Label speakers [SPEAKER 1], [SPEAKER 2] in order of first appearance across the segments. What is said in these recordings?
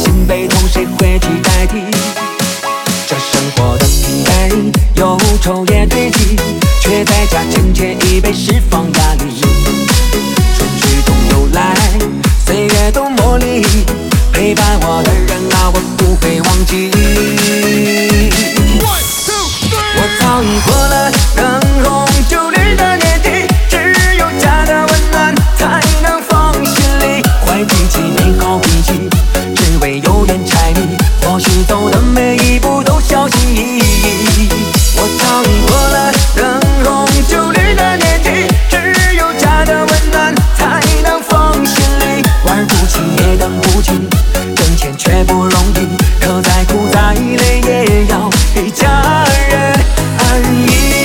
[SPEAKER 1] 心被痛，谁会去代替？这生活的疲惫，忧愁也堆积，却在家渐渐已被释放压力。春去冬又来，岁月都磨砺，陪伴我的人啊，我不会忘记。我早已过了灯红酒绿的年纪，只有家的温暖才能放心里。坏脾气没好脾气，只为油盐柴米，或许走的每一步都小心翼翼。我早已过了灯红酒绿的年纪，只有家的温暖才能放心里。玩不起也等不起，挣钱却不容易，可再苦再累也要一家人安逸。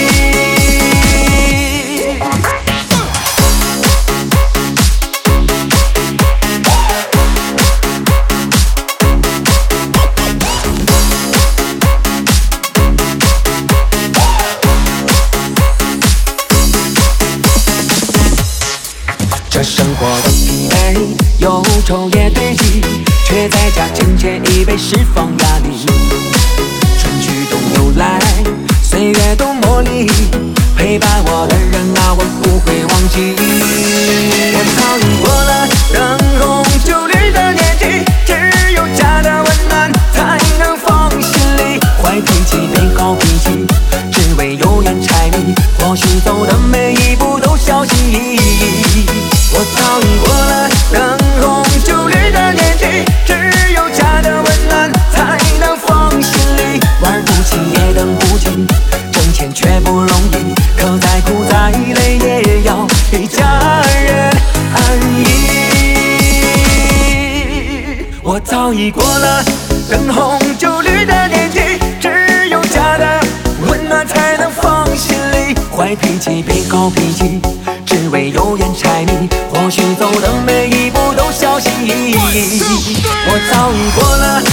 [SPEAKER 1] 这生活的疲惫，忧愁也堆积，却在家渐渐已被释放压力。春去冬又来，岁月都磨砺，陪伴我的人啊，我不会忘记。我早已过了灯红酒绿的年纪，只有家的温暖才能放心里。坏脾气没好脾气，只为油盐柴米，或许走的每一步都小心翼翼。我早已过了灯红酒绿的年纪，只有家的温暖才能放心里。玩不起也等不起，挣钱却不容易，可再苦再累也要一家人安逸。我早已过了灯红酒绿的年纪，只有家的温暖才能放心里。坏脾气别好脾气，只为油盐柴米，或许走的每一步都小心翼翼。我早已过了